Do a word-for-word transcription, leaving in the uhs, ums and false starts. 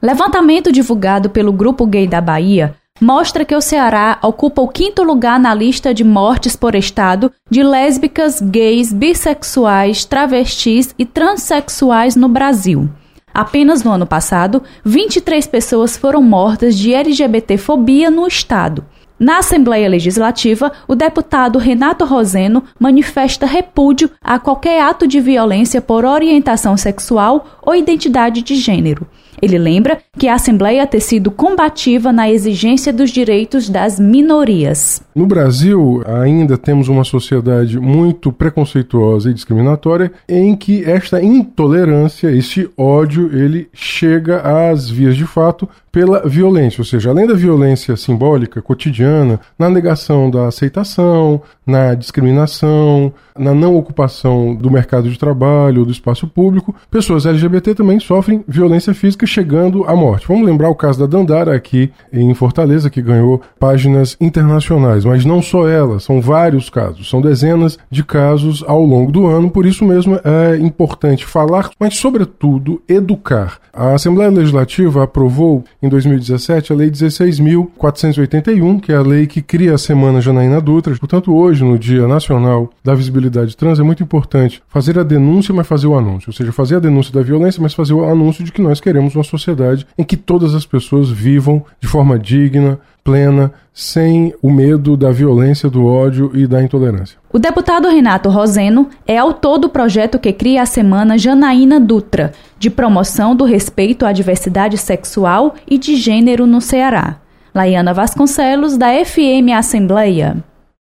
Levantamento divulgado pelo Grupo Gay da Bahia mostra que o Ceará ocupa o quinto lugar na lista de mortes por estado de lésbicas, gays, bissexuais, travestis e transexuais no Brasil. Apenas no ano passado, vinte e três pessoas foram mortas de L G B T fobia no estado. Na Assembleia Legislativa, o deputado Renato Roseno manifesta repúdio a qualquer ato de violência por orientação sexual ou identidade de gênero. Ele lembra que a Assembleia tem sido combativa na exigência dos direitos das minorias. No Brasil, ainda temos uma sociedade muito preconceituosa e discriminatória em que esta intolerância, este ódio, ele chega às vias de fato pela violência, ou seja, além da violência simbólica, cotidiana, na negação da aceitação, na discriminação, na não ocupação do mercado de trabalho ou do espaço público, pessoas L G B T também sofrem violência física chegando à morte. Vamos lembrar o caso da Dandara aqui em Fortaleza, que ganhou páginas internacionais, mas não só ela, são vários casos, são dezenas de casos ao longo do ano, por isso mesmo é importante falar, mas sobretudo educar. A Assembleia Legislativa aprovou em dois mil e dezessete a Lei dezesseis mil quatrocentos e oitenta e um, que é a lei que cria a Semana Janaína Dutra. Portanto, hoje, no Dia Nacional da Visibilidade Trans, é muito importante fazer a denúncia, mas fazer o anúncio. Ou seja, fazer a denúncia da violência, mas fazer o anúncio de que nós queremos uma sociedade em que todas as pessoas vivam de forma digna, plena, sem o medo da violência, do ódio e da intolerância. O deputado Renato Roseno é autor do projeto que cria a Semana Janaína Dutra, de promoção do respeito à diversidade sexual e de gênero no Ceará. Laiana Vasconcelos, da F M Assembleia.